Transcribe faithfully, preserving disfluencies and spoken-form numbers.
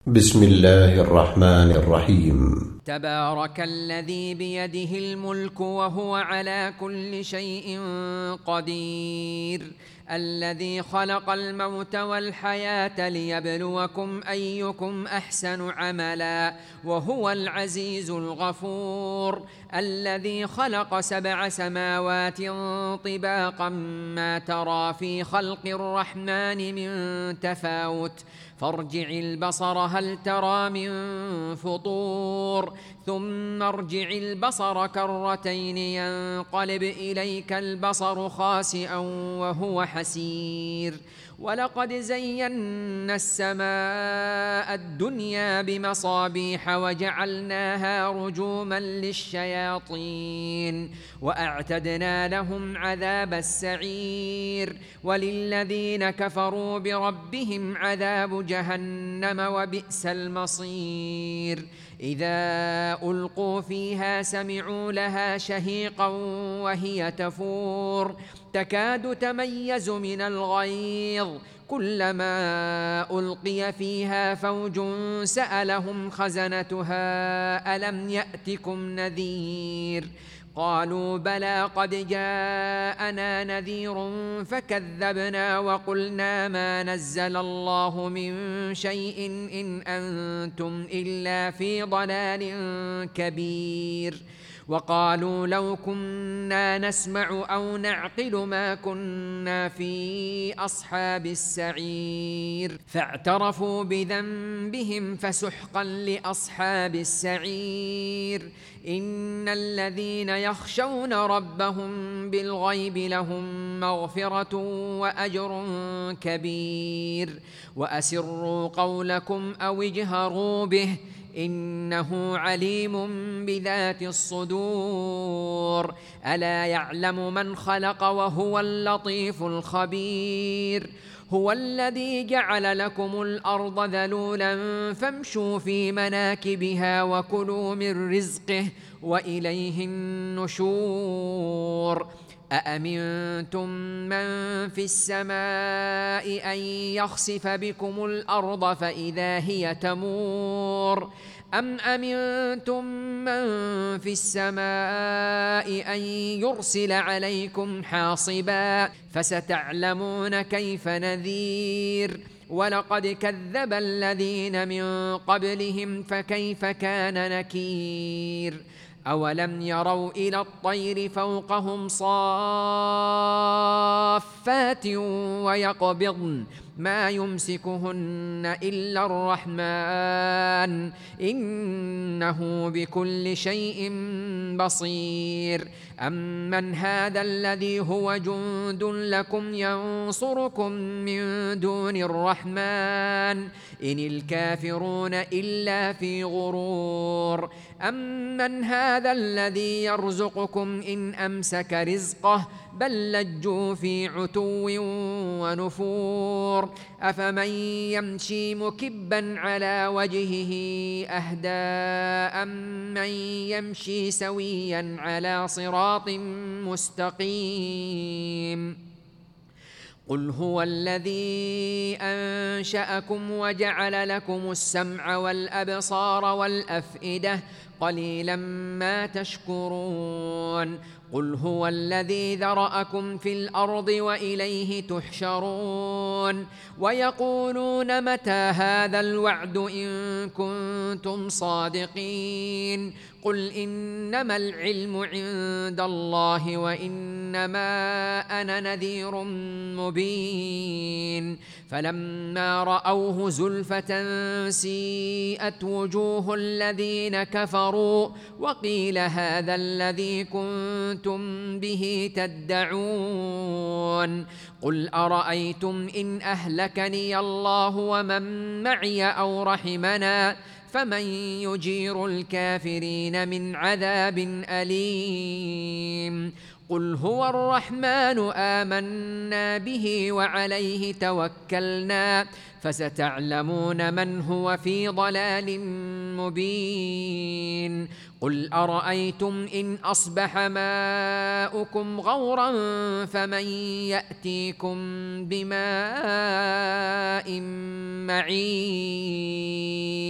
بسم الله الرحمن الرحيم. تبارك الذي بيده الملك وهو على كل شيء قدير، الذي خلق الموت والحياة ليبلوكم أيكم أحسن عملا وهو العزيز الغفور، الذي خلق سبع سماوات طباقا ما ترى في خلق الرحمن من تفاوت فارجع البصر هل ترى من فطور ثم ارجع البصر كرتين ينقلب إليك البصر خاسئا وهو حسير، ولقد زينا السماء الدنيا بمصابيح وجعلناها رجوما للشياطين وأعتدنا لهم عذاب السعير، وللذين كفروا بربهم عذاب جهنم وبئس المصير. إذا ألقوا فيها سمعوا لها شهيقا وهي تفور تكاد تميز من الغيظ، كلما ألقي فيها فوج سألهم خزنتها ألم يأتكم نذير، قالوا بلى قد جاءنا نذير فكذبنا وقلنا ما نزل الله من شيء إن أنتم إلا في ضلال كبير، وقالوا لو كنا نسمع أو نعقل ما كنا في أصحاب السعير، فاعترفوا بذنبهم فسحقا لأصحاب السعير. إن الذين يخشون ربهم بالغيب لهم مغفرة وأجر كبير، وأسروا قولكم أو اجهروا به إنه عليم بذات الصدور، ألا يعلم من خلق وهو اللطيف الخبير. هو الذي جعل لكم الأرض ذلولا فامشوا في مناكبها وكلوا من رزقه وإليه النشور. أأمنتم من في السماء أن يخسف بكم الأرض فإذا هي تمور، أم أمنتم من في السماء أن يرسل عليكم حاصبا فستعلمون كيف نذير. ولقد كذب الذين من قبلهم فكيف كان نكير. أولم يروا إلى الطير فوقهم صافات ويقبضن ما يمسكهن إلا الرحمن إنه بكل شيء بصير. أمن هذا الذي هو جند لكم ينصركم من دون الرحمن إن الكافرون إلا في غرور. أمن هذا الذي يرزقكم إن أمسك رزقه بل لجوا في عتو ونفور. أفمن يمشي مكبا على وجهه أهدى أمن يمشي سويا على صراط مستقيم. قل هو الذي أنشأكم وجعل لكم السمع والأبصار والأفئدة قليلا ما تشكرون. قل هو الذي ذرأكم في الأرض وإليه تحشرون. ويقولون متى هذا الوعد إن كنتم صادقين. قل إنما العلم عند الله وإنما أنا نذير مبين. فلما رأوه زلفة سيئت وجوه الذين كفروا وقيل هذا الذي كنتم به تدعون. قل أرأيتم إن أهلكني الله ومن معي أو رحمنا فمن يجير الكافرين من عذاب أليم. قل هو الرحمن آمنا به وعليه توكلنا فستعلمون من هو في ضلال مبين قل أرأيتم إن أصبح ماؤكم غورا فمن يأتيكم بماء معين